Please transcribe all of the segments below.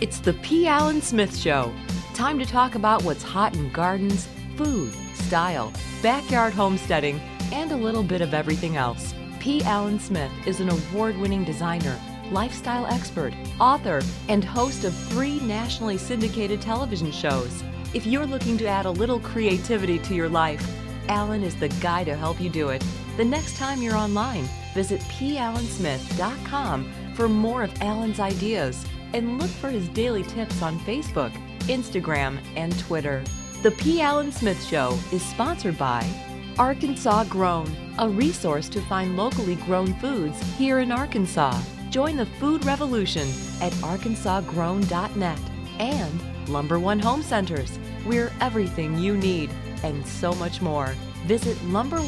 It's the P. Allen Smith Show. Time to talk about what's hot in gardens, food, style, backyard homesteading, and a little bit of everything else. P. Allen Smith is an award-winning designer, lifestyle expert, author, and host of 3 nationally syndicated television shows. If you're looking to add a little creativity to your life, Allen is the guy to help you do it. The next time you're online, visit pallensmith.com for more of Allen's ideas and look for his daily tips on Facebook, Instagram, and Twitter. The P. Allen Smith Show is sponsored by Arkansas Grown, a resource to find locally grown foods here in Arkansas. Join the food revolution at arkansasgrown.net, and Lumber One Home Centers. We're everything you need and so much more. Visit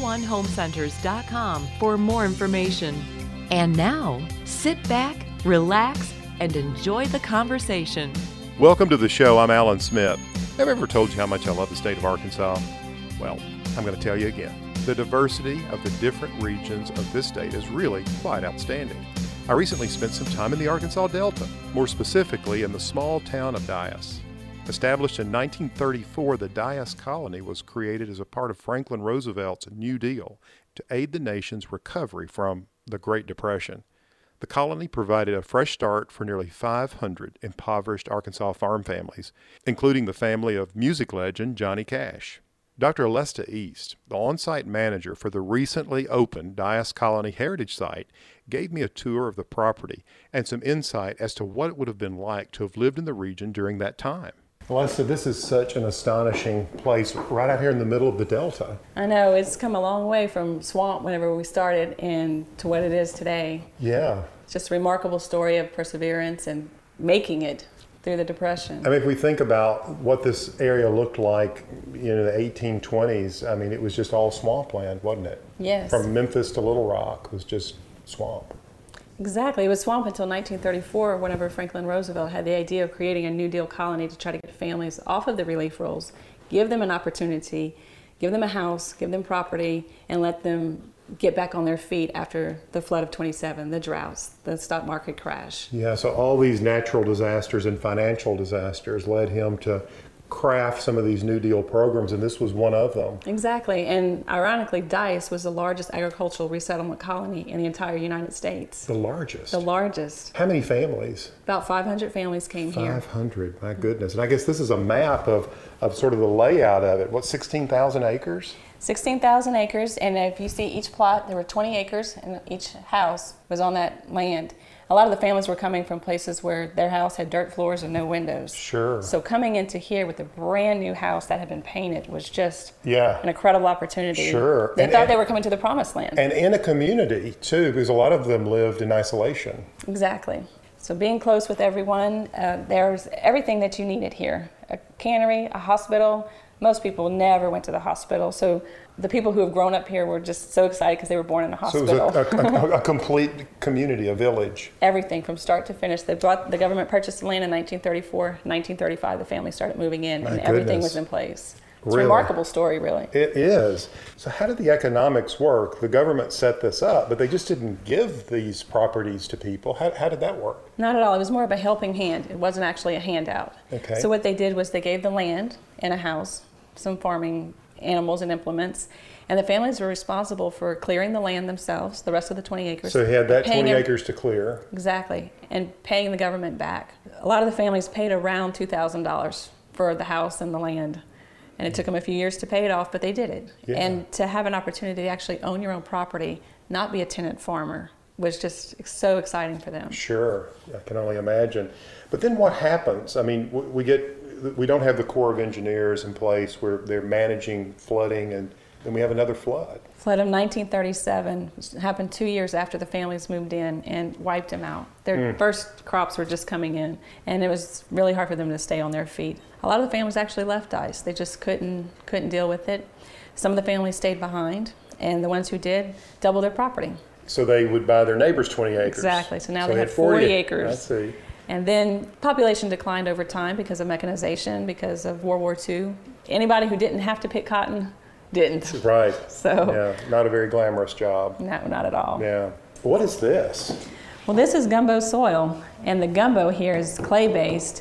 lumberonehomecenters.com for more information. And now, sit back, relax, and enjoy the conversation. Welcome to the show. I'm Allen Smith. Have I ever told you how much I love the state of Arkansas? Well, I'm going to tell you again. The diversity of the different regions of this state is really quite outstanding. I recently spent some time in the Arkansas Delta, more specifically in the small town of Dyess. Established in 1934, the Dyess Colony was created as a part of Franklin Roosevelt's New Deal to aid the nation's recovery from the Great Depression. The colony provided a fresh start for nearly 500 impoverished Arkansas farm families, including the family of music legend Johnny Cash. Dr. Alesta East, the on-site manager for the recently opened Dyess Colony Heritage Site, gave me a tour of the property and some insight as to what it would have been like to have lived in the region during that time. Alesta, this is such an astonishing place right out here in the middle of the Delta. I know, it's come a long way from swamp whenever we started and to what it is today. Yeah. It's just a remarkable story of perseverance and making it through the Depression. I mean, if we think about what this area looked like in the 1820s, I mean, it was just all swampland, wasn't it? Yes. From Memphis to Little Rock was just swamp. Exactly. It was swamp until 1934, whenever Franklin Roosevelt had the idea of creating a New Deal colony to try to get families off of the relief rolls, give them an opportunity, give them a house, give them property, and let them get back on their feet after the flood of 27, the droughts, the stock market crash. Yeah, so all these natural disasters and financial disasters led him to craft some of these New Deal programs, and this was one of them. Exactly, and ironically, Dyess was the largest agricultural resettlement colony in the entire United States. The largest? The largest. How many families? About 500 families came here. 500, my goodness. And I guess this is a map of sort of the layout of it. What, 16,000 acres? 16,000 acres, and if you see each plot, there were 20 acres, and each house was on that land. A lot of the families were coming from places where their house had dirt floors and no windows. Sure. So coming into here with a brand new house that had been painted was just an incredible opportunity. Sure. They thought they were coming to the promised land. And in a community, too, because a lot of them lived in isolation. Exactly. So being close with everyone, there's everything that you needed here. A cannery, a hospital. Most people never went to the hospital, so the people who have grown up here were just so excited because they were born in a hospital. So it was a complete community, a village. Everything from start to finish. The government purchased the land in 1934. 1935, the family started moving in, and everything was in place. It's a remarkable story, really. It is. So how did the economics work? The government set this up, but they just didn't give these properties to people. How did that work? Not at all. It was more of a helping hand. It wasn't actually a handout. Okay. So what they did was they gave the land and a house, some farming animals and implements, and the families were responsible for clearing the land themselves, the rest of the 20 acres. So he had that 20 acres to clear. Exactly, and paying the government back. A lot of the families paid around $2,000 for the house and the land, and it took them a few years to pay it off, but they did it. Yeah. And to have an opportunity to actually own your own property, not be a tenant farmer, was just so exciting for them. Sure, I can only imagine. But then what happens? I mean, we don't have the Corps of Engineers in place where they're managing flooding, and then we have another flood. Flood of 1937 happened 2 years after the families moved in and wiped them out. Their first crops were just coming in, and it was really hard for them to stay on their feet. A lot of the families actually left Dyess. They just couldn't deal with it. Some of the families stayed behind, and the ones who did doubled their property. So they would buy their neighbor's 20 acres. Exactly. So now they had 40 acres. I see. And then population declined over time because of mechanization, because of World War II. Anybody who didn't have to pick cotton didn't. Right. So yeah, not a very glamorous job. No, not at all. Yeah. What is this? Well, this is gumbo soil, and the gumbo here is clay-based,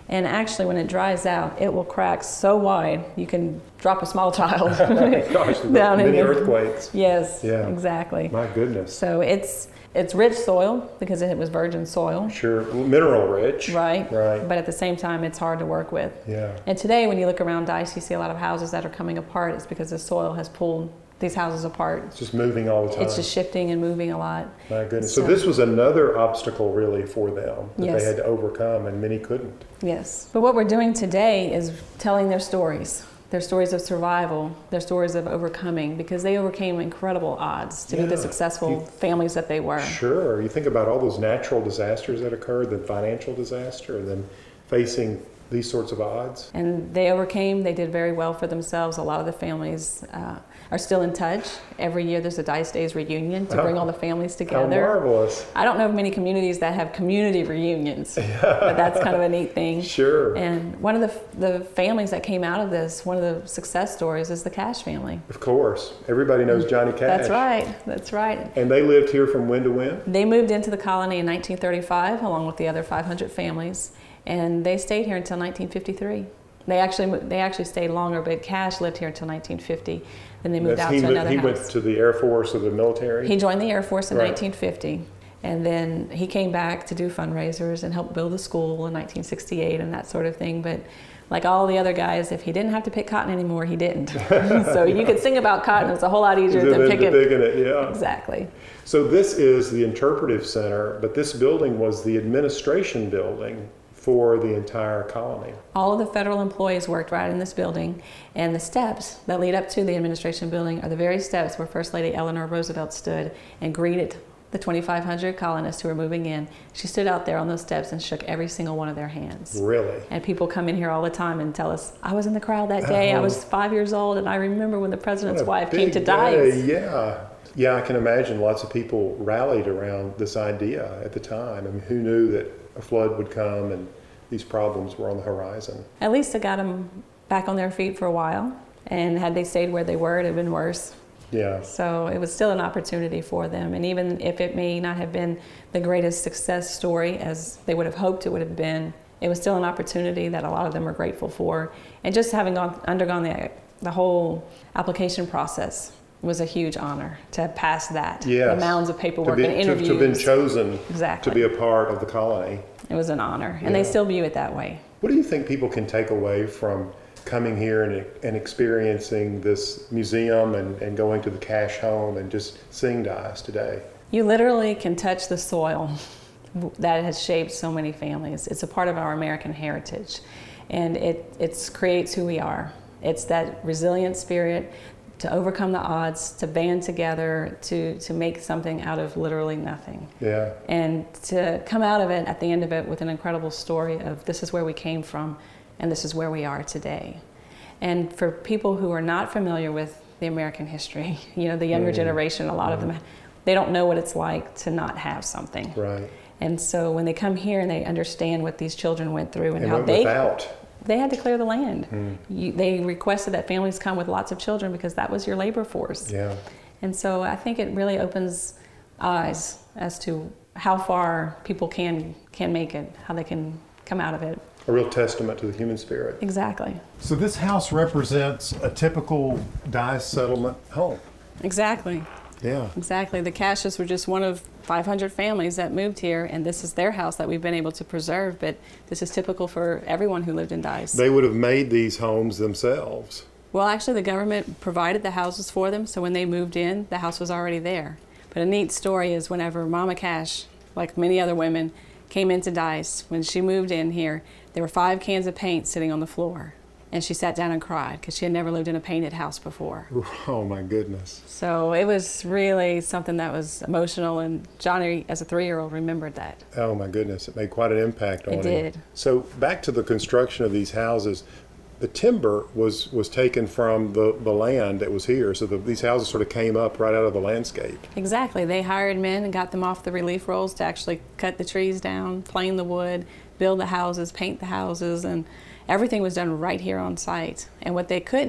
And actually, when it dries out, it will crack so wide you can drop a small child Gosh, down in many it. earthquakes. Yes, Yeah. exactly. My goodness. So it's rich soil because it was virgin soil. Sure, mineral rich. Right. Right. But at the same time, it's hard to work with. Yeah. And today, when you look around Dice, you see a lot of houses that are coming apart. It's because the soil has pulled these houses apart. It's just moving all the time. It's just shifting and moving a lot. My goodness. So this was another obstacle really for them that Yes. they had to overcome, and many couldn't. Yes. But what we're doing today is telling their stories of survival, their stories of overcoming, because they overcame incredible odds to be the Yeah. successful families that they were. Sure. You think about all those natural disasters that occurred, the financial disaster, and then facing these sorts of odds. And they overcame, they did very well for themselves. A lot of the families are still in touch. Every year there's a Dice Days reunion to bring all the families How together. marvelous. I don't know of many communities that have community reunions, but that's kind of a neat thing. Sure. And one of the families that came out of this, one of the success stories is the Cash family. Of course. Everybody knows Johnny Cash. That's right, that's right. And they lived here from when to when? They moved into the colony in 1935 along with the other 500 families, and they stayed here until 1953. They actually stayed longer, but Cash lived here until 1950. Then they moved out to another He house. went to the Air Force or the military? He joined the Air Force in Right. 1950, and then he came back to do fundraisers and help build a school in 1968 and that sort of thing. But like all the other guys, if he didn't have to pick cotton anymore, he didn't. So you could sing about cotton. It's a whole lot easier than picking it. Yeah. Exactly. So this is the interpretive center, but this building was the administration building for the entire colony. All of the federal employees worked right in this building, and the steps that lead up to the administration building are the very steps where First Lady Eleanor Roosevelt stood and greeted the 2,500 colonists who were moving in. She stood out there on those steps and shook every single one of their hands. Really? And people come in here all the time and tell us, I was in the crowd that day, I was 5 years old, and I remember when the president's wife came to Dice. Yeah. Yeah, I can imagine lots of people rallied around this idea at the time. I mean, who knew that a flood would come and these problems were on the horizon? At least it got them back on their feet for a while, and had they stayed where they were, it would have been worse. Yeah. So it was still an opportunity for them, and even if it may not have been the greatest success story as they would have hoped it would have been, it was still an opportunity that a lot of them were grateful for. And just having undergone the whole application process was a huge honor to pass that. Yes. The mounds of paperwork and interviews. To have been chosen Exactly. to be a part of the colony. It was an honor, and Yeah. they still view it that way. What do you think people can take away from coming here and experiencing this museum and going to the Cash home and just seeing Dice today? You literally can touch the soil that has shaped so many families. It's a part of our American heritage, and it creates who we are. It's that resilient spirit to overcome the odds, to band together, to make something out of literally nothing. Yeah. And to come out of it, at the end of it, with an incredible story of this is where we came from and this is where we are today. And for people who are not familiar with the American history, you know, the younger generation, a lot of them, they don't know what it's like to not have something. Right. And so when they come here and they understand what these children went through and And how went without. they had to clear the land. They requested that families come with lots of children because that was your labor force. Yeah. And so I think it really opens eyes as to how far people can make it, how they can come out of it. A real testament to the human spirit. Exactly. So this house represents a typical Dice settlement home. Exactly. Yeah. Exactly. The Cashes were just one of 500 families that moved here, and this is their house that we've been able to preserve, but this is typical for everyone who lived in Dice. They would have made these homes themselves. Well, actually, the government provided the houses for them, so when they moved in, the house was already there. But a neat story is whenever Mama Cash, like many other women, came into Dice, when she moved in here, there were 5 cans of paint sitting on the floor. And she sat down and cried because she had never lived in a painted house before. Oh my goodness. So it was really something that was emotional, and Johnny, as a 3-year-old, remembered that. Oh my goodness, it made quite an impact on him. It did. So back to the construction of these houses, the timber was taken from the land that was here, so these houses sort of came up right out of the landscape. Exactly. They hired men and got them off the relief rolls to actually cut the trees down, plane the wood, build the houses, paint the houses, and everything was done right here on site. And what they couldn't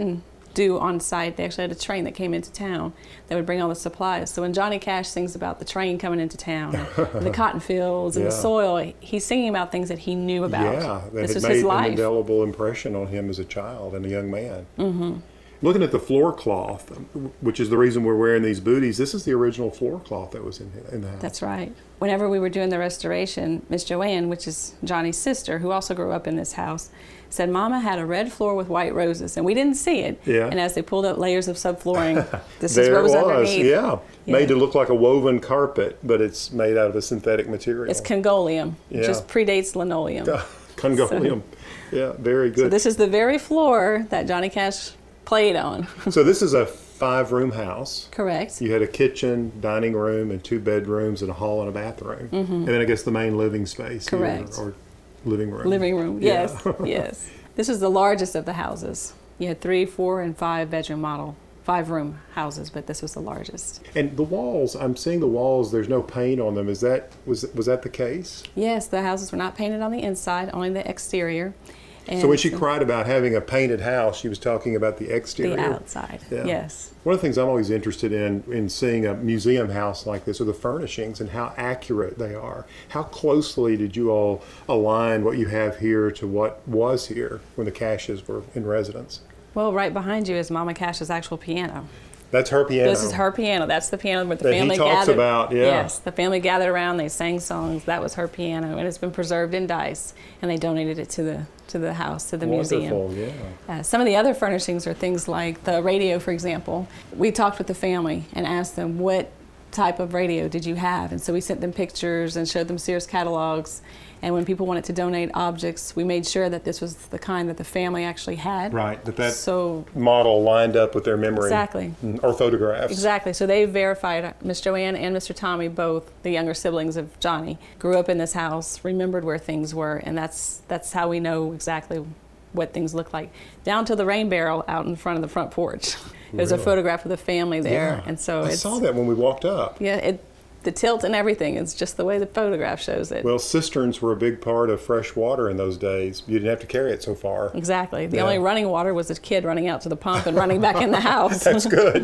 do on site. They actually had a train that came into town that would bring all the supplies. So when Johnny Cash sings about the train coming into town, and the cotton fields and the soil, he's singing about things that he knew about. Yeah, that this had was made his life. an indelible impression on him as a child and a young man. Looking at the floor cloth, which is the reason we're wearing these booties, this is the original floor cloth that was in the house. That's right. Whenever we were doing the restoration, Miss Joanne, which is Johnny's sister, who also grew up in this house, said Mama had a red floor with white roses, and we didn't see it. Yeah. And as they pulled up layers of subflooring, this There is what was it was, underneath. yeah. Made to look like a woven carpet, but it's made out of a synthetic material. It's Congolium, which just predates linoleum. Congolium. Yeah, very good. So this is the very floor that Johnny Cash played on. So this is a 5-room house. Correct. You had a kitchen, dining room, and 2 bedrooms, and a hall and a bathroom. And then I guess the main living space. Correct. Or living room. Living room, yes, yes. This is the largest of the houses. You had 3, 4, and 5 bedroom model, 5-room houses, but this was the largest. And the walls, I'm seeing the walls, there's no paint on them. Was that the case? Yes, the houses were not painted on the inside, only the exterior. And So when she cried about having a painted house, she was talking about the exterior. the outside, Yeah. yes. One of the things I'm always interested in seeing a museum house like this are the furnishings and how accurate they are. How closely did you all align what you have here to what was here when the Cashes were in residence? Well, right behind you is Mama Cash's actual piano. That's her piano. This is her piano. That's the piano where the That he family talks gathered. about, yeah. Yes, the family gathered around. They sang songs. That was her piano, and it's been preserved in Dice. And they donated it to the house, to the museum. Wonderful, yeah. Some of the other furnishings are things like the radio, for example. We talked with the family and asked them what type of radio did you have, and so we sent them pictures and showed them Sears catalogs. And when people wanted to donate objects, we made sure that this was the kind that the family actually had. Right, that so model lined up with their memory. Exactly. Or photographs. Exactly. So they verified, Miss Joanne and Mr. Tommy, both the younger siblings of Johnny, grew up in this house, remembered where things were, and that's how we know exactly what things look like. Down to the rain barrel out in front of the front porch. There's a photograph of the family there, Yeah. and so I saw that when we walked up. Yeah, the tilt and everything. It's just the way the photograph shows it. Well, cisterns were a big part of fresh water in those days. You didn't have to carry it so far. Exactly. The Yeah. only running water was a kid running out to the pump and running back in the house. That's good.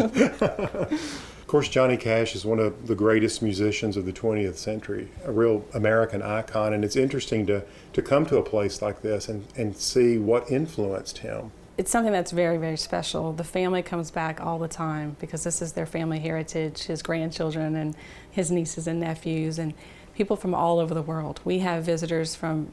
Of course, Johnny Cash is one of the greatest musicians of the 20th century, a real American icon, and it's interesting to come to a place like this and see what influenced him. It's something that's very, very special. The family comes back all the time because this is their family heritage, his grandchildren and his nieces and nephews and people from all over the world. We've had visitors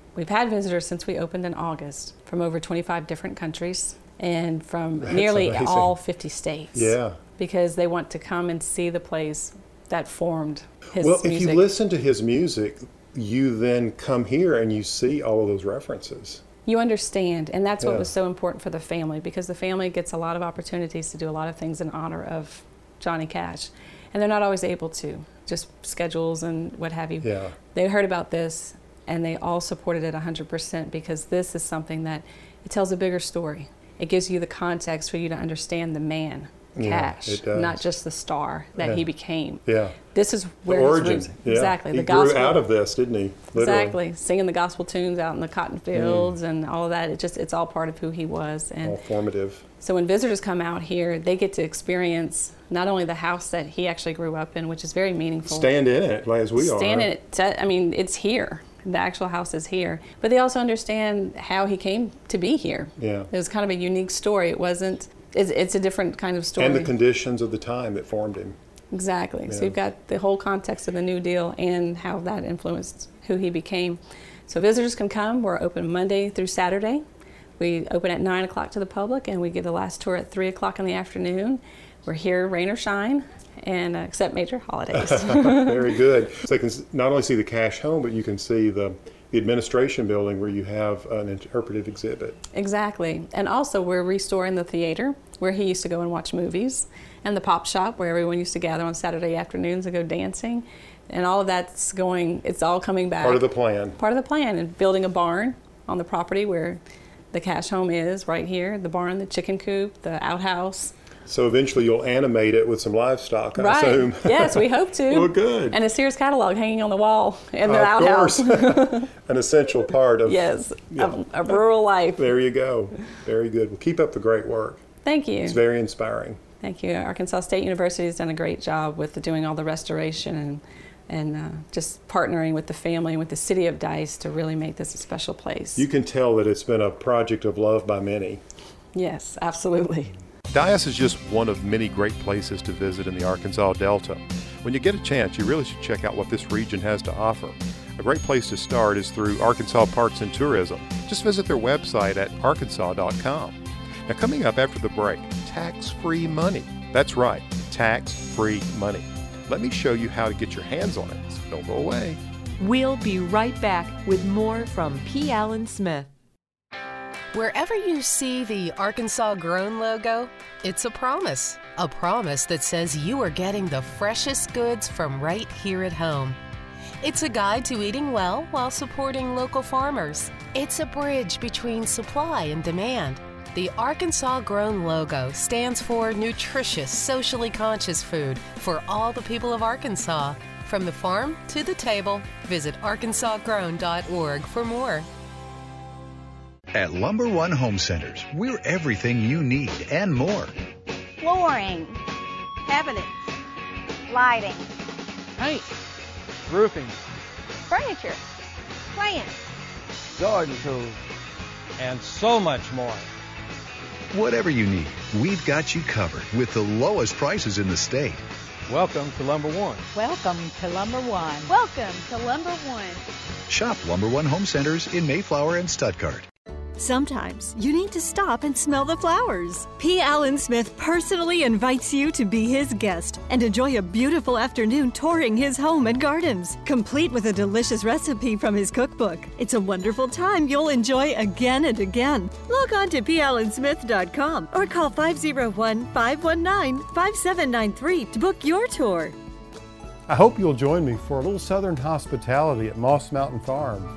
since we opened in August from over 25 different countries and from nearly amazing. all 50 states. Yeah. Because they want to come and see the place that formed his Well, music. if you listen to his music, you then come here and you see all of those references. You understand, and that's what Yeah. was so important for the family, because the family gets a lot of opportunities to do a lot of things in honor of Johnny Cash, and they're not always able to, just schedules and what have you. Yeah. They heard about this, and they all supported it 100% because this is something that it tells a bigger story. It gives you the context for you to understand the man, Yeah, Cash, it does. not just the star that Yeah. he became. Yeah. This is The where origin. his roots, Yeah. exactly. He The grew gospel, out of this, didn't he? Literally. exactly, singing the gospel tunes out in the cotton fields and all of that. It's all part of who he was. And All formative. so when visitors come out here, they get to experience not only the house that he actually grew up in, which is very meaningful. Stand in it, as we are. Stand in it. I mean, it's here. The actual house is here. But they also understand how he came to be here. Yeah. It was kind of a unique story. It wasn't, it's a different kind of story. And the conditions of the time that formed him. Exactly. So Yeah. you've got the whole context of the New Deal and how that influenced who he became. So visitors can come. We're open Monday through Saturday. We open at 9 o'clock to the public, and we give the last tour at 3 o'clock in the afternoon. We're here, rain or shine, and except major holidays. Very good. So you can not only see the Cash home, but you can see the administration building where you have an interpretive exhibit. Exactly. And also we're restoring the theater where he used to go and watch movies, and the pop shop where everyone used to gather on Saturday afternoons and go dancing. And all of that's it's all coming back. Part of the plan. Part of the plan, and building a barn on the property where the Cash home is, right here. The barn, the chicken coop, the outhouse. So eventually you'll animate it with some livestock, I Right. assume. Yes, we hope to. Well, good. And a Sears catalog hanging on the wall in the Of outhouse. course. An essential part of Yes, Yeah. of rural life. There you go. Very good. Well, keep up the great work. Thank you. It's very inspiring. Thank you. Arkansas State University has done a great job with doing all the restoration and just partnering with the family and with the city of Dice to really make this a special place. You can tell that it's been a project of love by many. Yes, absolutely. Dice is just one of many great places to visit in the Arkansas Delta. When you get a chance, you really should check out what this region has to offer. A great place to start is through Arkansas Parks and Tourism. Just visit their website at arkansas.com. Now, coming up after the break, tax-free money. That's right, tax-free money. Let me show you how to get your hands on it, so don't go away. We'll be right back with more from P. Allen Smith. Wherever you see the Arkansas Grown logo, it's a promise that says you are getting the freshest goods from right here at home. It's a guide to eating well while supporting local farmers. It's a bridge between supply and demand. The Arkansas Grown logo stands for nutritious, socially conscious food for all the people of Arkansas. From the farm to the table, visit arkansasgrown.org for more. At Lumber One Home Centers, we're everything you need and more. Flooring, cabinets, lighting, paint, roofing, furniture, plants, garden tools, and so much more. Whatever you need, we've got you covered with the lowest prices in the state. Welcome to Lumber One. Welcome to Lumber One. Welcome to Lumber One. Shop Lumber One Home Centers in Mayflower and Stuttgart. Sometimes you need to stop and smell the flowers. P. Allen Smith personally invites you to be his guest and enjoy a beautiful afternoon touring his home and gardens, complete with a delicious recipe from his cookbook. It's a wonderful time you'll enjoy again and again. Log on to pallensmith.com or call 501-519-5793 to book your tour. I hope you'll join me for a little southern hospitality at Moss Mountain Farm.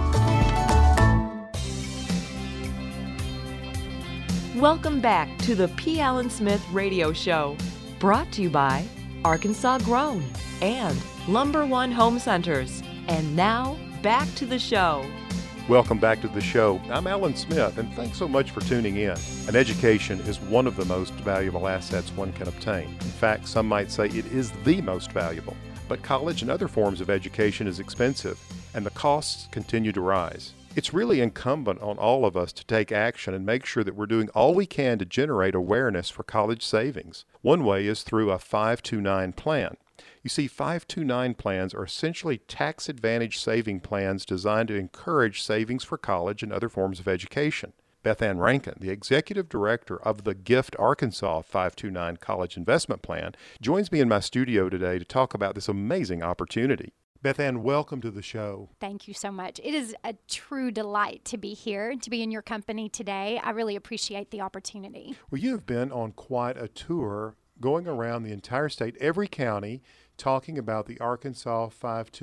Welcome back to the P. Allen Smith Radio Show, brought to you by Arkansas Grown and Lumber One Home Centers. And now, back to the show. Welcome back to the show. I'm Alan Smith, and thanks so much for tuning in. An education is one of the most valuable assets one can obtain. In fact, some might say it is the most valuable. But college and other forms of education is expensive, and the costs continue to rise. It's really incumbent on all of us to take action and make sure that we're doing all we can to generate awareness for college savings. One way is through a 529 plan. You see, 529 plans are essentially tax-advantaged saving plans designed to encourage savings for college and other forms of education. Beth Ann Rankin, the executive director of the Gift Arkansas 529 College Investment Plan, joins me in my studio today to talk about this amazing opportunity. Beth Ann, welcome to the show. Thank you so much. It is a true delight to be here, to be in your company today. I really appreciate the opportunity. Well, you have been on quite a tour going around the entire state, every county, talking about the Arkansas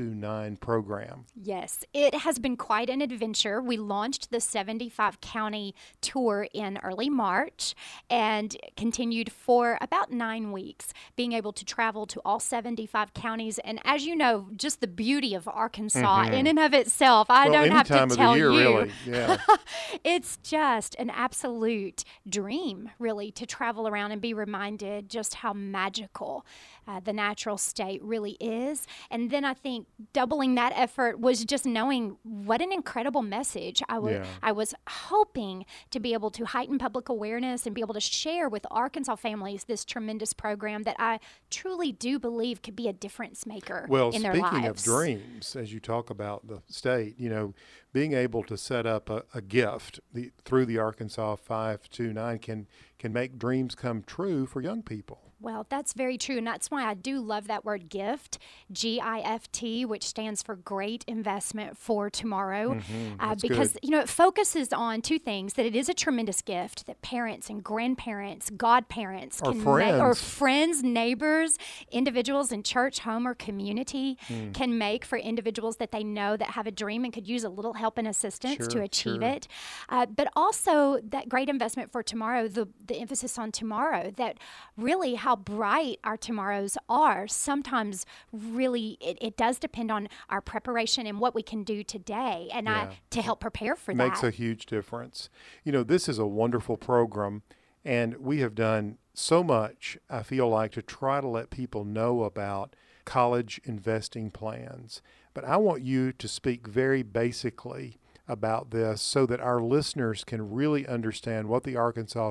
529 program. Yes, it has been quite an adventure. We launched the 75 county tour in early March and continued for about 9 weeks, being able to travel to all 75 counties. And as you know, just the beauty of Arkansas in and of itself, I don't have to tell you. Really. Yeah. It's just an absolute dream, really, to travel around and be reminded just how magical the natural state really is. And then I think doubling that effort was just knowing what an incredible message. I was hoping to be able to heighten public awareness and be able to share with Arkansas families this tremendous program that I truly do believe could be a difference maker in their lives. Well, speaking of dreams, as you talk about the state, you know, being able to set up a gift through the Arkansas 529 can make dreams come true for young people. Well, that's very true, and that's why I do love that word GIFT, G-I-F-T, which stands for Great Investment for Tomorrow, because good. You know, it focuses on two things: that it is a tremendous gift that parents and grandparents, godparents, or friends, neighbors, individuals in church, home, or community can make for individuals that they know that have a dream and could use a little help and assistance to achieve it. But also that great investment for tomorrow, the emphasis on tomorrow, that really how bright our tomorrows are. Sometimes really it does depend on our preparation and what we can do today to help prepare for that. Makes a huge difference. You know, this is a wonderful program, And we have done so much, I feel like, to try to let people know about college investing plans. But I want you to speak very basically about this so that our listeners can really understand what the Arkansas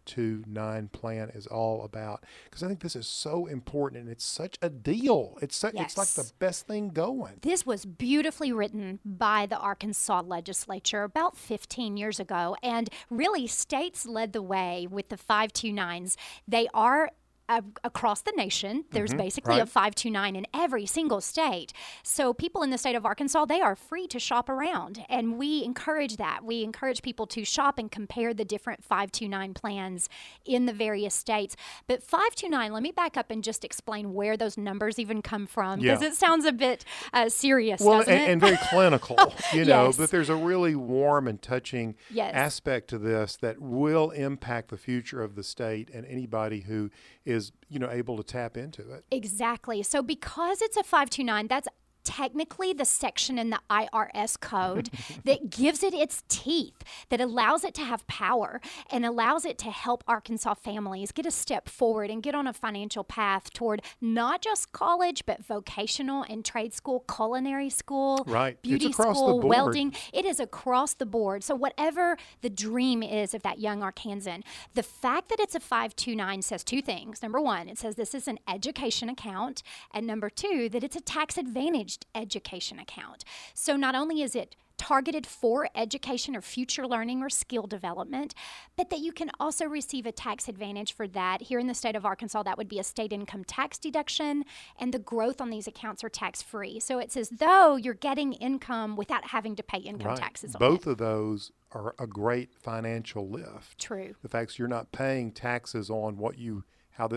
529 plan is all about. Because I think this is so important and it's such a deal. It's like the best thing going. This was beautifully written by the Arkansas legislature about 15 years ago. And really, states led the way with the 529s. They are across the nation. There's basically a 529 in every single state. So people in the state of Arkansas, they are free to shop around. And we encourage that. We encourage people to shop and compare the different 529 plans in the various states. But 529, let me back up and just explain where those numbers even come from, because it sounds a bit serious, doesn't it? And very clinical, you know, but there's a really warm and touching aspect to this that will impact the future of the state and anybody who is, you know, able to tap into it. Exactly. So because it's a 529, that's technically the section in the IRS code that gives it its teeth, that allows it to have power and allows it to help Arkansas families get a step forward and get on a financial path toward not just college, but vocational and trade school, culinary school, beauty school, welding. It is across the board. So whatever the dream is of that young Arkansan, the fact that it's a 529 says two things. Number one, it says this is an education account. And number two, that it's a tax advantage education account. So not only is it targeted for education or future learning or skill development, but that you can also receive a tax advantage for that. Here in the state of Arkansas, that would be a state income tax deduction, and the growth on these accounts are tax-free. So it's as though you're getting income without having to pay income taxes on it. Both of those are a great financial lift. True. The fact that you're not paying taxes on what you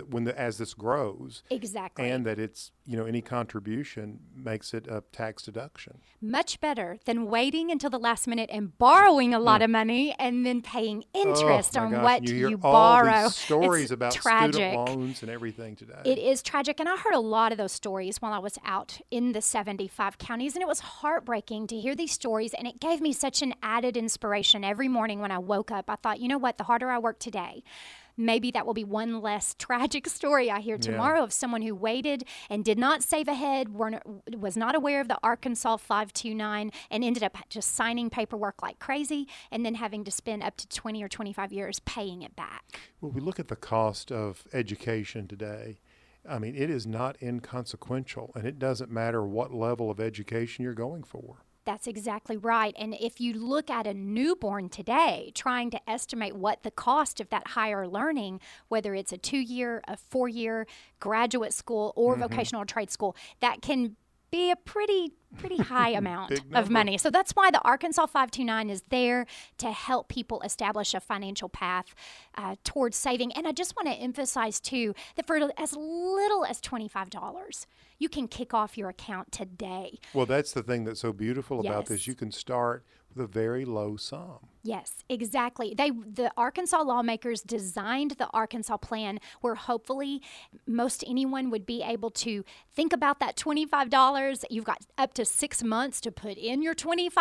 as this grows. Exactly. And that it's, you know, any contribution makes it a tax deduction. Much better than waiting until the last minute and borrowing a lot of money and then paying interest on what you borrow. All these stories it's about tragic. Student loans and everything today. It is tragic. And I heard a lot of those stories while I was out in the 75 counties. And it was heartbreaking to hear these stories. And it gave me such an added inspiration every morning when I woke up. I thought, you know what, the harder I work today, maybe that will be one less tragic story I hear tomorrow of someone who waited and did not save ahead, was not aware of the Arkansas 529, and ended up just signing paperwork like crazy and then having to spend up to 20 or 25 years paying it back. Well, we look at the cost of education today. I mean, it is not inconsequential, and it doesn't matter what level of education you're going for. That's exactly right. And if you look at a newborn today, trying to estimate what the cost of that higher learning, whether it's a 2-year, a 4-year graduate school or vocational trade school, that can be a pretty high amount of money. So that's why the Arkansas 529 is there to help people establish a financial path towards saving. And I just want to emphasize, too, that for as little as $25, you can kick off your account today. Well, that's the thing that's so beautiful about this. You can start with a very low sum. Yes, exactly. The Arkansas lawmakers designed the Arkansas plan where hopefully most anyone would be able to think about that $25. You've got up to 6 months to put in your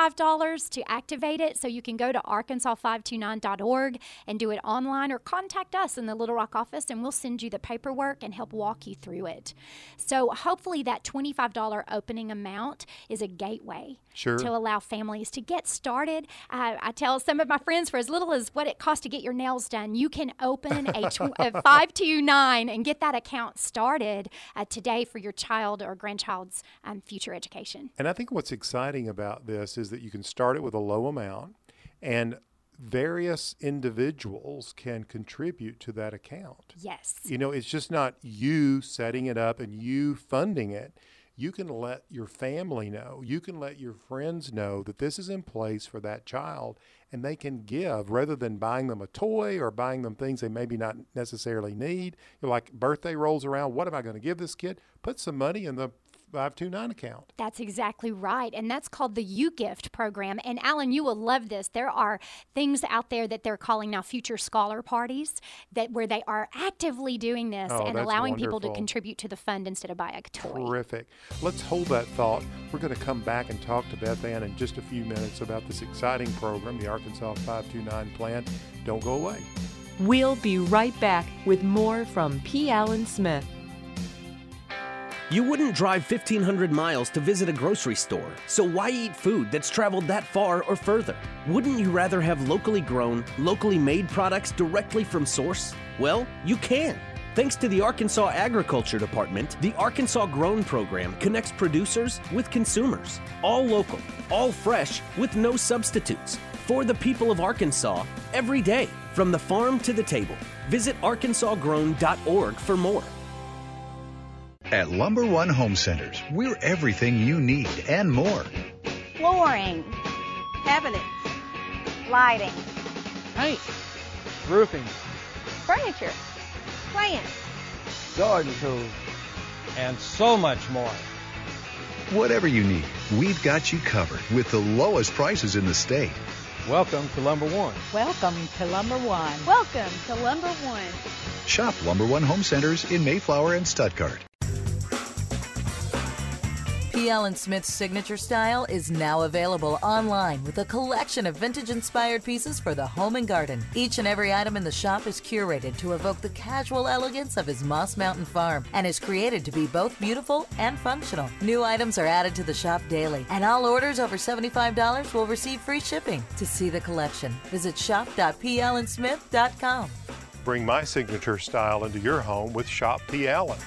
$25 to activate it. So you can go to arkansas529.org and do it online, or contact us in the Little Rock office and we'll send you the paperwork and help walk you through it. So hopefully that $25 opening amount is a gateway to allow families to get started. I tell some of my friends, for as little as what it costs to get your nails done, you can open a 529 and get that account started today for your child or grandchild's future education. And I think what's exciting about this is that you can start it with a low amount, and various individuals can contribute to that account. Yes. You know, it's just not you setting it up and you funding it. You can let your family know. You can let your friends know that this is in place for that child, and they can give rather than buying them a toy or buying them things they maybe not necessarily need. You're like, birthday rolls around, what am I going to give this kid? Put some money in the 529 account. That's exactly right. And that's called the U-Gift program. And Alan, you will love this. There are things out there that they're calling now future scholar parties, where they are actively doing this and allowing people to contribute to the fund instead of buy a toy. Terrific. Let's hold that thought. We're going to come back and talk to Beth Ann in just a few minutes about this exciting program, the Arkansas 529 plan. Don't go away. We'll be right back with more from P. Allen Smith. You wouldn't drive 1,500 miles to visit a grocery store, so why eat food that's traveled that far or further? Wouldn't you rather have locally grown, locally made products directly from source? Well, you can. Thanks to the Arkansas Agriculture Department, the Arkansas Grown program connects producers with consumers. All local, all fresh, with no substitutes. For the people of Arkansas, every day, from the farm to the table. Visit arkansasgrown.org for more. At Lumber One Home Centers, we're everything you need and more. Flooring, cabinets, lighting, paint, roofing, furniture, plants, garden tools, and so much more. Whatever you need, we've got you covered with the lowest prices in the state. Welcome to Lumber One. Welcome to Lumber One. Welcome to Lumber One. Shop Lumber One Home Centers in Mayflower and Stuttgart. P. Allen Smith's signature style is now available online with a collection of vintage-inspired pieces for the home and garden. Each and every item in the shop is curated to evoke the casual elegance of his Moss Mountain farm and is created to be both beautiful and functional. New items are added to the shop daily, and all orders over $75 will receive free shipping. To see the collection, visit shop.pallensmith.com. Bring my signature style into your home with Shop P. Allen.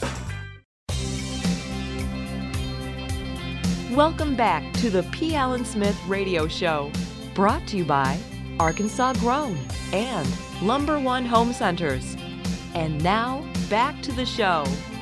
Welcome back to the P. Allen Smith Radio Show, brought to you by Arkansas Grown and Lumber One Home Centers. And now, back to the show.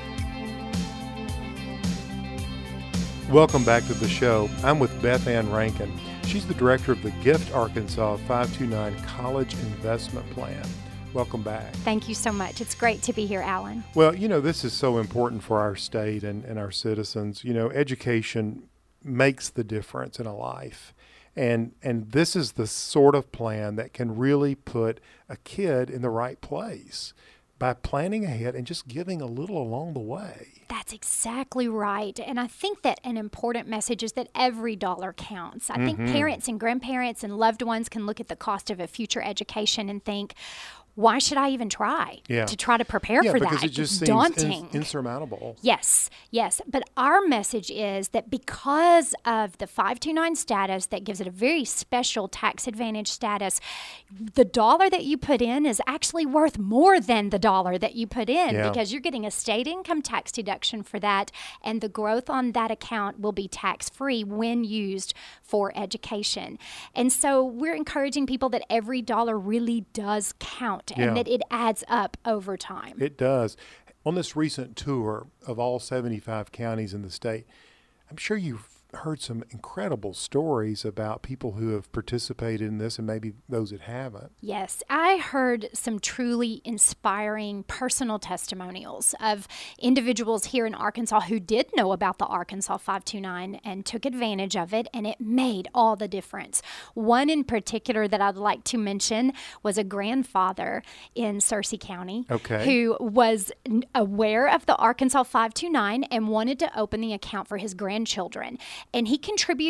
Welcome back to the show. I'm with Beth Ann Rankin. She's the director of the Gift Arkansas 529 College Investment Plan. Welcome back. Thank you so much. It's great to be here, Alan. Well, this is so important for our state and our citizens. Education makes the difference in a life. And this is the sort of plan that can really put a kid in the right place by planning ahead and just giving a little along the way. That's exactly right. And I think that an important message is that every dollar counts. I think parents and grandparents and loved ones can look at the cost of a future education and think, why should I even try to prepare for that? Because it just seems daunting. Insurmountable. Yes. But our message is that because of the 529 status that gives it a very special tax advantage status, the dollar that you put in is actually worth more than the dollar that you put in because you're getting a state income tax deduction for that, and the growth on that account will be tax-free when used for education. And so we're encouraging people that every dollar really does count. And that it adds up over time. It does. On this recent tour of all 75 counties in the state, I'm sure you've heard some incredible stories about people who have participated in this and maybe those that haven't. Yes, I heard some truly inspiring personal testimonials of individuals here in Arkansas who did know about the Arkansas 529 and took advantage of it, and it made all the difference. One in particular that I'd like to mention was a grandfather in Searcy County who was aware of the Arkansas 529 and wanted to open the account for his grandchildren. And he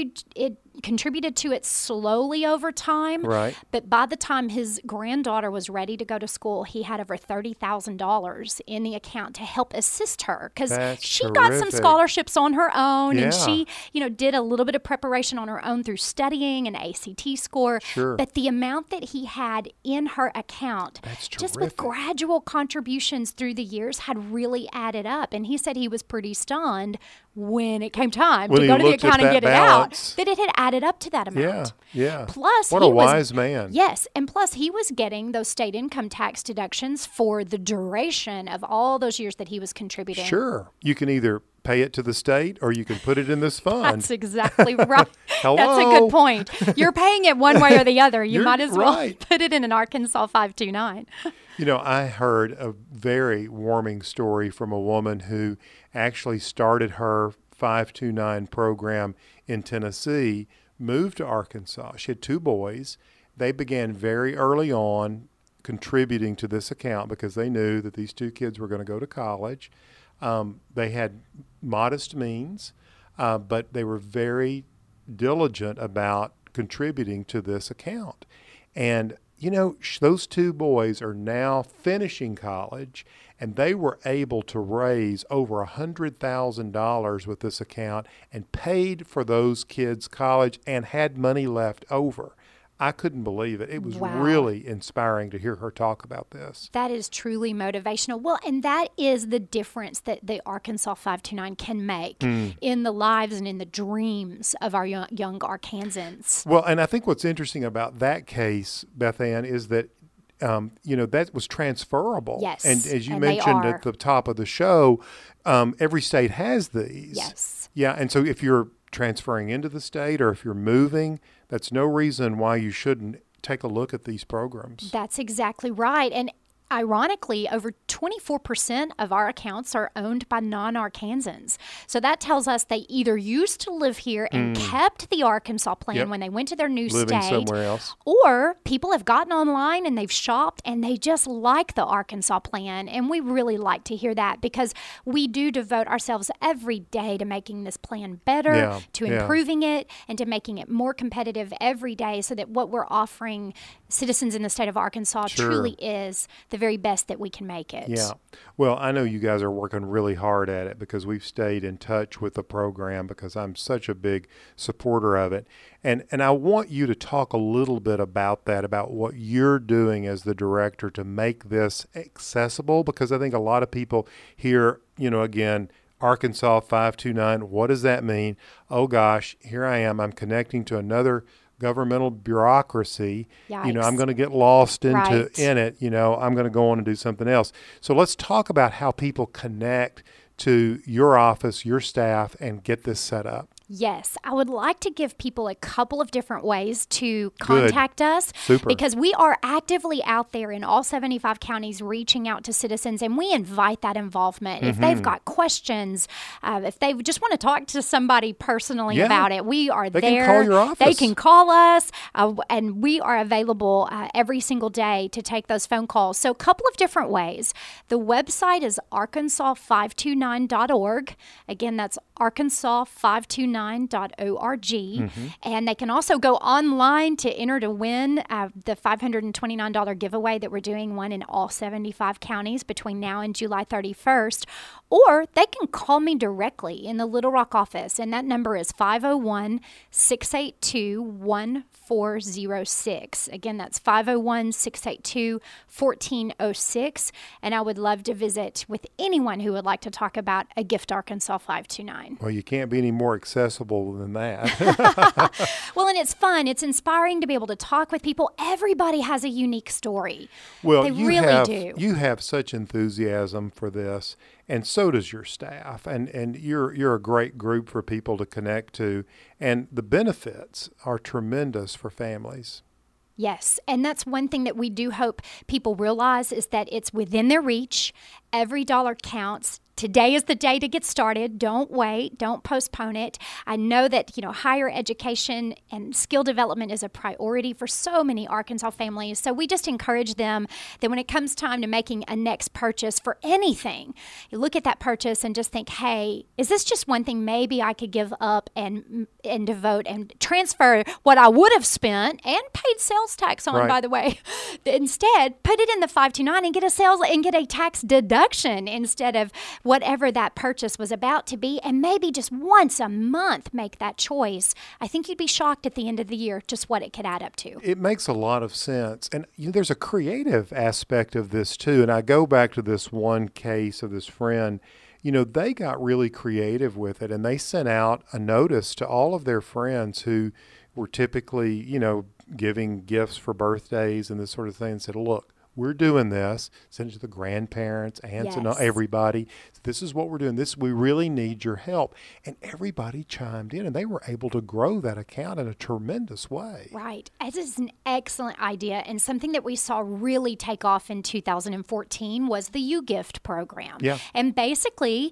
contributed to it slowly over time. Right. But by the time his granddaughter was ready to go to school, he had over $30,000 in the account to help assist her because she got some scholarships on her own, and she, did a little bit of preparation on her own through studying an ACT score. Sure. But the amount that he had in her account, just with gradual contributions through the years, had really added up. And he said he was pretty stunned when it came time to go to the account and get it out, that it had added up to that amount. Yeah. Plus, what a wise man. Yes, and plus he was getting those state income tax deductions for the duration of all those years that he was contributing. Sure. You can either pay it to the state or you can put it in this fund. That's exactly right. Hello? That's a good point. You're paying it one way or the other. You might as well put it in an Arkansas 529. I heard a very warming story from a woman who actually started her 529 program in Tennessee, moved to Arkansas. She had 2 boys. They began very early on contributing to this account because they knew that these 2 kids were going to go to college. They had modest means, but they were very diligent about contributing to this account. And those two boys are now finishing college, and they were able to raise over $100,000 with this account and paid for those kids' college and had money left over. I couldn't believe it. It was really inspiring to hear her talk about this. That is truly motivational. Well, and that is the difference that the Arkansas 529 can make in the lives and in the dreams of our young Arkansans. Well, and I think what's interesting about that case, Beth Ann, is that that was transferable. Yes. And as you mentioned at the top of the show, every state has these. Yes. Yeah. And so if you're transferring into the state or if you're moving, that's no reason why you shouldn't take a look at these programs. That's exactly right. And ironically, over 24% of our accounts are owned by non-Arkansans. So that tells us they either used to live here and kept the Arkansas plan when they went to their new living state, somewhere else, or people have gotten online and they've shopped and they just like the Arkansas plan. And we really like to hear that because we do devote ourselves every day to making this plan better, to improving it, and to making it more competitive every day so that what we're offering citizens in the state of Arkansas truly is the very best that we can make it. Yeah. Well, I know you guys are working really hard at it because we've stayed in touch with the program because I'm such a big supporter of it. And I want you to talk a little bit about that, about what you're doing as the director to make this accessible, because I think a lot of people hear, again, Arkansas 529, what does that mean? Oh gosh, here I am. I'm connecting to another governmental bureaucracy. Yikes. I'm going to get lost in it. I'm going to go on and do something else. So let's talk about how people connect to your office, your staff, and get this set up. Yes, I would like to give people a couple of different ways to contact us. Super. Because we are actively out there in all 75 counties reaching out to citizens, and we invite that involvement. If they've got questions, if they just want to talk to somebody personally about it, we are there. They can call your office. They can call us, and we are available every single day to take those phone calls. So a couple of different ways. The website is arkansas529.org. Again, that's arkansas529.org. And they can also go online to enter to win the $529 giveaway that we're doing, one in all 75 counties between now and July 31st. Or they can call me directly in the Little Rock office, and that number is 501-682-1406. Again, that's 501-682-1406. And I would love to visit with anyone who would like to talk about a Gift Arkansas 529. Well, you can't be any more accessible than that. Well, and it's fun. It's inspiring to be able to talk with people. Everybody has a unique story. Well, they really do. You have such enthusiasm for this, and so does your staff. And you're a great group for people to connect to. And the benefits are tremendous for families. Yes, and that's one thing that we do hope people realize is that it's within their reach. Every dollar counts. Today is the day to get started. Don't wait. Don't postpone it. I know that, higher education and skill development is a priority for so many Arkansas families. So we just encourage them that when it comes time to making a next purchase for anything, you look at that purchase and just think, hey, is this just one thing maybe I could give up and devote and transfer what I would have spent and paid sales tax on, by the way. Instead, put it in the 529 and get a tax deduction instead of whatever that purchase was about to be, and maybe just once a month make that choice. I think you'd be shocked at the end of the year just what it could add up to. It makes a lot of sense. And there's a creative aspect of this too. And I go back to this one case of this friend. They got really creative with it, and they sent out a notice to all of their friends who were typically, giving gifts for birthdays and this sort of thing, and said, look, we're doing this. Send it to the grandparents, aunts, and everybody. This is what we're doing. We really need your help. And everybody chimed in, and they were able to grow that account in a tremendous way. Right. It is an excellent idea, and something that we saw really take off in 2014 was the YouGift program. Yeah. And basically,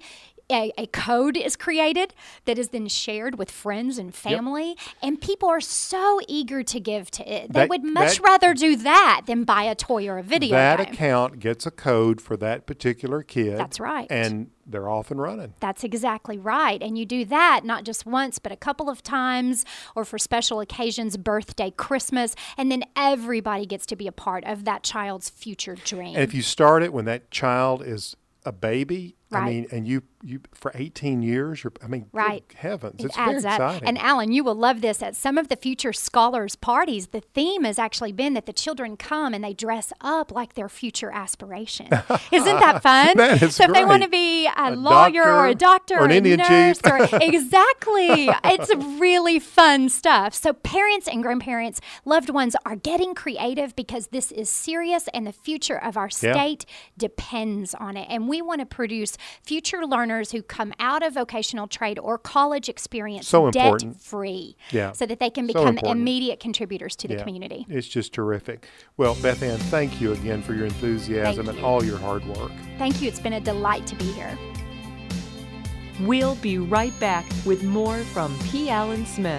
a code is created that is then shared with friends and family, and people are so eager to give to it. They would much rather do that than buy a toy or a video game. That account gets a code for that particular kid. That's right. And they're off and running. That's exactly right. And you do that not just once, but a couple of times, or for special occasions, birthday, Christmas, and then everybody gets to be a part of that child's future dream. And if you start it when that child is a baby, right. I mean, and you for 18 years, right. Good heavens, it's very exciting. And Alan, you will love this. At some of the Future Scholars parties, the theme has actually been that the children come and they dress up like their future aspiration. Isn't that fun? That is so great. if they want to be a lawyer or a doctor or an Indian nurse, chief. Exactly. It's really fun stuff. So parents and grandparents, loved ones are getting creative because this is serious and the future of our state depends on it. And we want to produce future learners who come out of vocational trade or college experience debt-free so that they can become immediate contributors to the community. It's just terrific. Well, Beth Ann, thank you again for your enthusiasm and all your hard work. Thank you. It's been a delight to be here. We'll be right back with more from P. Allen Smith.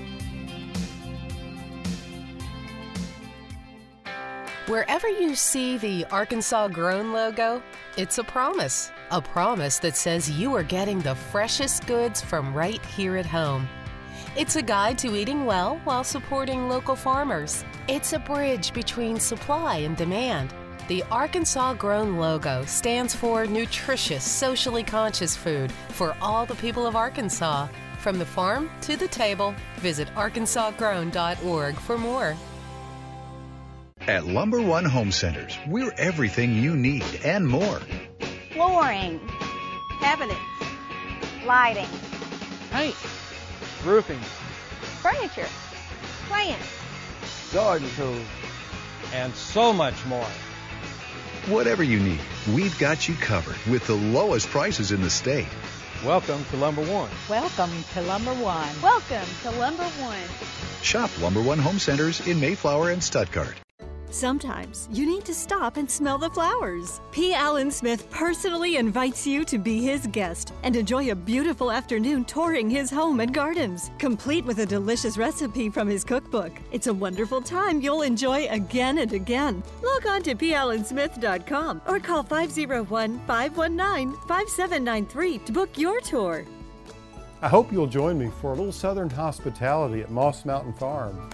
Wherever you see the Arkansas Grown logo, it's a promise that says you are getting the freshest goods from right here at home. It's a guide to eating well while supporting local farmers. It's a bridge between supply and demand. The Arkansas Grown logo stands for nutritious, socially conscious food for all the people of Arkansas. From the farm to the table, visit arkansasgrown.org for more. At Lumber One Home Centers, we're everything you need and more. Flooring, cabinets, lighting, paint, roofing, furniture, plants, garden tools, and so much more. Whatever you need, we've got you covered with the lowest prices in the state. Welcome to Lumber One. Welcome to Lumber One. Welcome to Lumber One. Shop Lumber One Home Centers in Mayflower and Stuttgart. Sometimes you need to stop and smell the flowers. P. Allen Smith personally invites you to be his guest and enjoy a beautiful afternoon touring his home and gardens, complete with a delicious recipe from his cookbook. It's a wonderful time you'll enjoy again and again. Log on to PAllenSmith.com or call 501-519-5793 to book your tour. I hope you'll join me for a little southern hospitality at Moss Mountain Farm.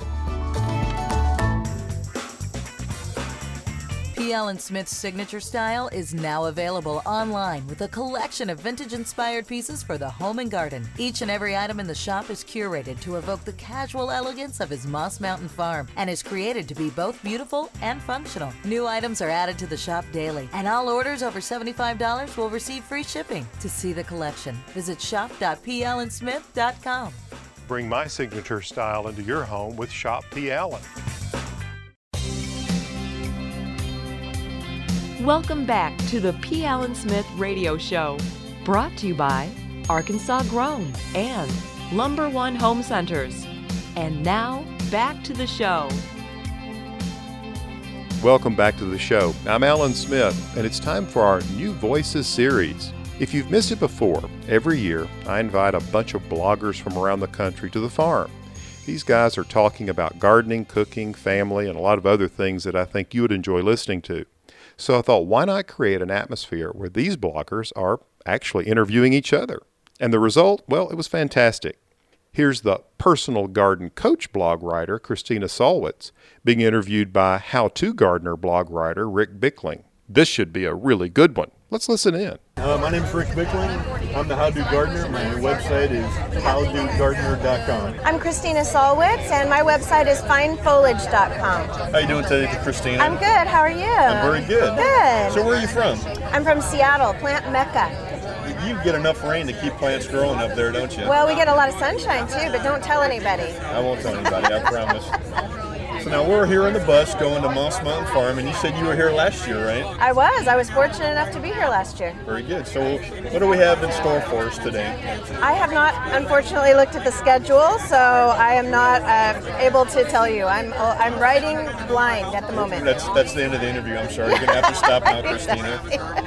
P. Allen Smith's signature style is now available online with a collection of vintage-inspired pieces for the home and garden. Each and every item in the shop is curated to evoke the casual elegance of his Moss Mountain farm and is created to be both beautiful and functional. New items are added to the shop daily, and all orders over $75 will receive free shipping. To see the collection, visit shop.pallensmith.com. Bring my signature style into your home with Shop P. Allen. Welcome back to the P. Allen Smith Radio Show, brought to you by Arkansas Grown and Lumber One Home Centers. And now, back to the show. Welcome back to the show. I'm Alan Smith, and it's time for our New Voices series. If you've missed it before, every year I invite a bunch of bloggers from around the country to the farm. These guys are talking about gardening, cooking, family, and a lot of other things that I think you would enjoy listening to. So I thought, why not create an atmosphere where these bloggers are actually interviewing each other? And the result, well, it was fantastic. Here's the personal garden coach blog writer, Christina Solwitz, being interviewed by how-to gardener blog writer, Rick Bickling. This should be a really good one. Let's listen in. My name is Rick Bickling. I'm the How Do Gardener. My website is howdogardener.com. I'm Christina Solwitz, and my website is finefoliage.com. How you doing today, Christina? I'm good. How are you? I'm very good. Good. So where are you from? I'm from Seattle, plant mecca. You get enough rain to keep plants growing up there, don't you? Well, we get a lot of sunshine, too, but don't tell anybody. I won't tell anybody, I promise. So now we're here on the bus going to Moss Mountain Farm, and you said you were here last year, right? I was fortunate enough to be here last year. Very good. So what do we have in store for us today? I have not, unfortunately, looked at the schedule, so I am not able to tell you. I'm writing blind at the moment. That's the end of the interview. I'm sorry. You're going to have to stop now, Christina.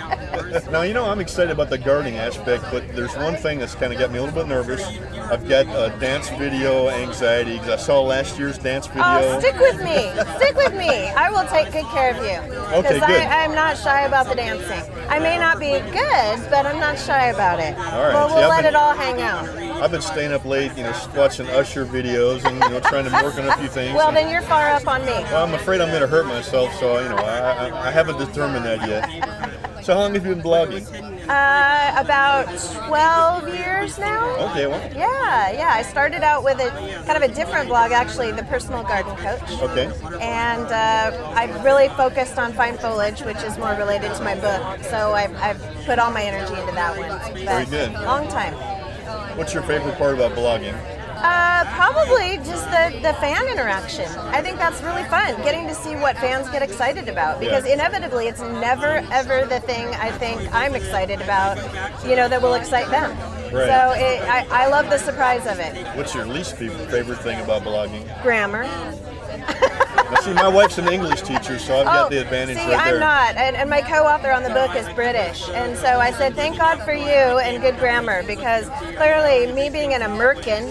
Now, I'm excited about the gardening aspect, but there's one thing that's kind of got me a little bit nervous. I've got dance video anxiety because I saw last year's dance video. Oh, stick with me. Stick with me. I will take good care of you. Okay, good. I'm not shy about the dancing. I may not be good, but I'm not shy about it. All right. Well, we'll let it all hang out. I've been staying up late, watching Usher videos and, trying to work on a few things. Well, then you're far up on me. Well, I'm afraid I'm going to hurt myself, so, I haven't determined that yet. So how long have you been blogging? About 12 years now. Okay, well. Yeah. I started out with a kind of a different blog, actually, The Personal Garden Coach. Okay. And I've really focused on fine foliage, which is more related to my book. So I've put all my energy into that one. But very good. Long time. What's your favorite part about blogging? Probably just the fan interaction. I think that's really fun, getting to see what fans get excited about, because inevitably it's never ever the thing I think I'm excited about, that will excite them. Right. So I love the surprise of it. What's your least favorite thing about blogging? Grammar. Now, see, my wife's an English teacher, so I've got the advantage right there. I'm not, and my co-author on the book is British, and so I said, thank God for you and good grammar, because clearly, me being an American,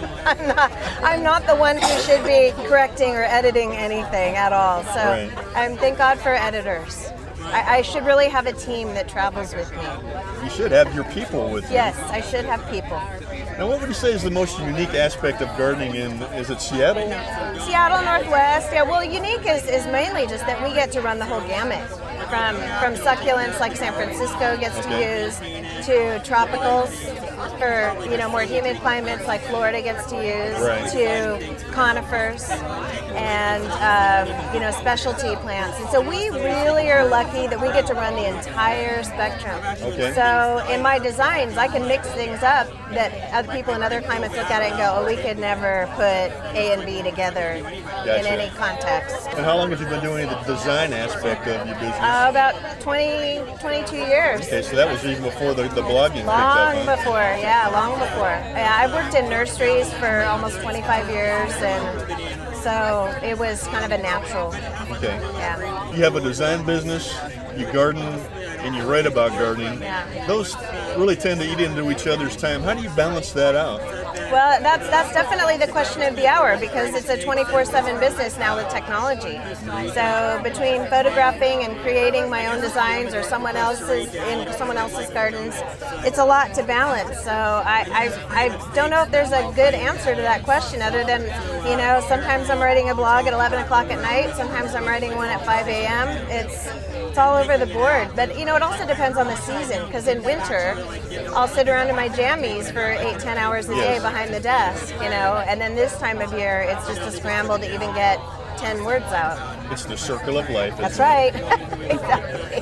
I'm not the one who should be correcting or editing anything at all. So thank God for editors. I should really have a team that travels with me. You should have your people with you. Yes, I should have people. Now, what would you say is the most unique aspect of gardening is it Seattle? Seattle, Northwest. Yeah, well, unique is mainly just that we get to run the whole gamut. From succulents like San Francisco gets to use, to tropicals for more humid climates like Florida gets to use, to conifers and specialty plants. And so we really are lucky that we get to run the entire spectrum. Okay. So in my designs, I can mix things up that other people in other climates look at it and go, oh, we could never put A and B together in any context. And how long have you been doing the design aspect of your business? About 22 years. Okay, so that was even before the blogging long picked up, before. Yeah, I worked in nurseries for almost 25 years, and so it was kind of a natural. Okay. Yeah. You have a design business, you garden, and you write about gardening. Yeah. Those really tend to eat into each other's time. How do you balance that out? Well, that's definitely the question of the hour, because it's a 24/7 business now with technology. So between photographing and creating my own designs or someone else's gardens, it's a lot to balance. So I don't know if there's a good answer to that question, other than sometimes I'm writing a blog at 11 o'clock at night, sometimes I'm writing one at 5 a.m. It's all over the board. But it also depends on the season, because in winter I'll sit around in my jammies for 8-10 hours a day behind the desk, and then this time of year it's just a scramble to even get 10 words out. It's the circle of life. That's right. Exactly.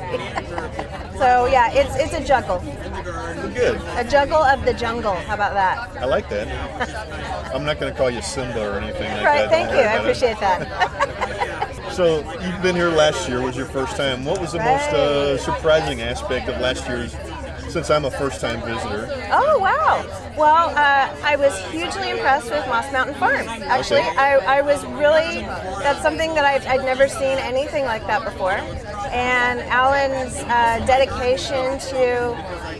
So yeah, it's a juggle. Good. A juggle of the jungle. How about that? I like that. I'm not going to call you Simba or anything like that. Right, thank you. I appreciate that. So you've been here last year, was your first time. What was the most surprising aspect of last year's, since I'm a first-time visitor? Oh, wow. Well, I was hugely impressed with Moss Mountain Farm. Actually, I was really, that's something that I'd never seen anything like that before. And Alan's dedication to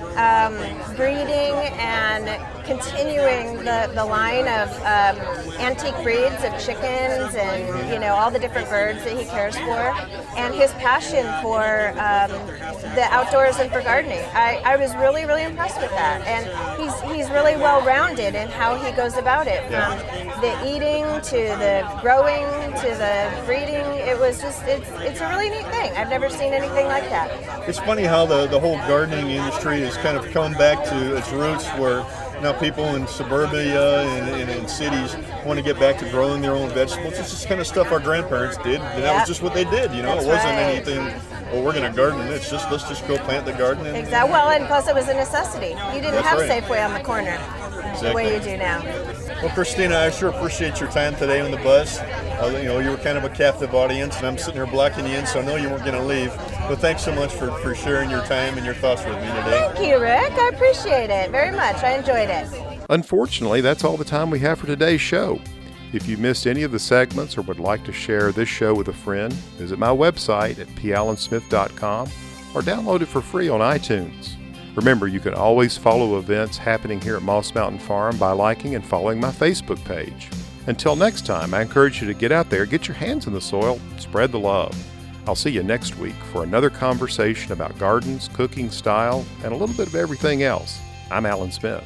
breeding and continuing the line of antique breeds of chickens and all the different birds that he cares for, and his passion for the outdoors and for gardening. I was really, really impressed with that, and he's really well-rounded in how he goes about it, from the eating to the growing to the breeding. It's a really neat thing. I've never seen anything like that. It's funny how the whole gardening industry has kind of come back to its roots, where now people in suburbia and in cities want to get back to growing their own vegetables. It's just kind of stuff our grandparents did, and that was just what they did. It wasn't anything, we're going to garden. It's just, let's just go plant the garden. Exactly. Well, and plus it was a necessity. You didn't have Safeway on the corner the way you do now. Well, Christina, I sure appreciate your time today on the bus. You were kind of a captive audience, and I'm sitting here blocking you in, so I know you weren't going to leave. But thanks so much for sharing your time and your thoughts with me today. Thank you, Rick. I appreciate it very much. I enjoyed it. Unfortunately, that's all the time we have for today's show. If you missed any of the segments or would like to share this show with a friend, visit my website at pallensmith.com or download it for free on iTunes. Remember, you can always follow events happening here at Moss Mountain Farm by liking and following my Facebook page. Until next time, I encourage you to get out there, get your hands in the soil, spread the love. I'll see you next week for another conversation about gardens, cooking style, and a little bit of everything else. I'm Alan Smith.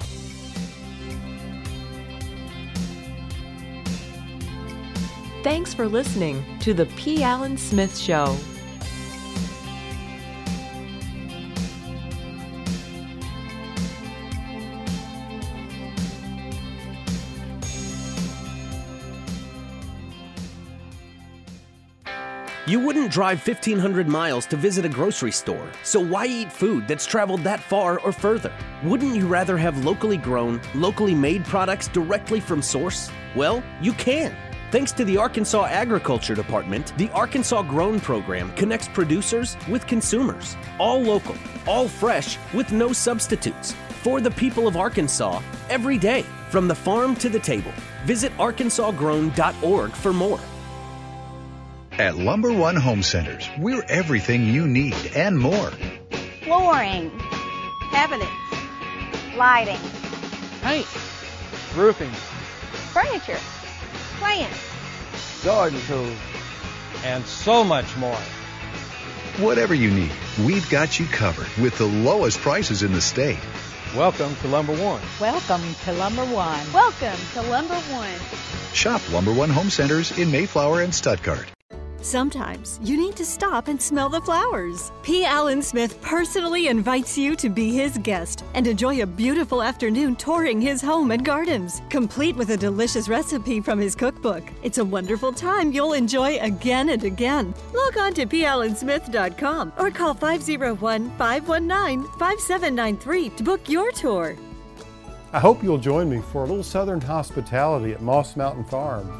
Thanks for listening to the P. Alan Smith Show. You wouldn't drive 1,500 miles to visit a grocery store, so why eat food that's traveled that far or further? Wouldn't you rather have locally grown, locally made products directly from source? Well, you can. Thanks to the Arkansas Agriculture Department, the Arkansas Grown program connects producers with consumers. All local, all fresh, with no substitutes. For the people of Arkansas, every day, from the farm to the table. Visit arkansasgrown.org for more. At Lumber One Home Centers, we're everything you need and more. Flooring, cabinets, lighting, paint, roofing, furniture, plants, garden tools, and so much more. Whatever you need, we've got you covered with the lowest prices in the state. Welcome to Lumber One. Welcome to Lumber One. Welcome to Lumber One. Shop Lumber One Home Centers in Mayflower and Stuttgart. Sometimes you need to stop and smell the flowers. P. Alan Smith personally invites you to be his guest and enjoy a beautiful afternoon touring his home and gardens, complete with a delicious recipe from his cookbook. It's a wonderful time you'll enjoy again and again. Log on to PAlanSmith.com or call 501-519-5793 to book your tour. I hope you'll join me for a little Southern hospitality at Moss Mountain Farm.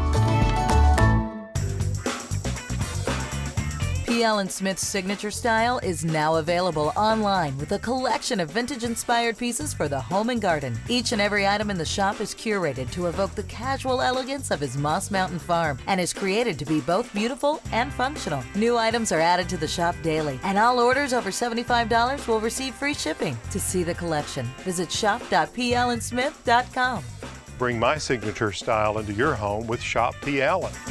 P. Alan Smith's signature style is now available online with a collection of vintage-inspired pieces for the home and garden. Each and every item in the shop is curated to evoke the casual elegance of his Moss Mountain Farm and is created to be both beautiful and functional. New items are added to the shop daily, and all orders over $75 will receive free shipping. To see the collection, visit shop.PAlansmith.com. Bring my signature style into your home with Shop P. Allen.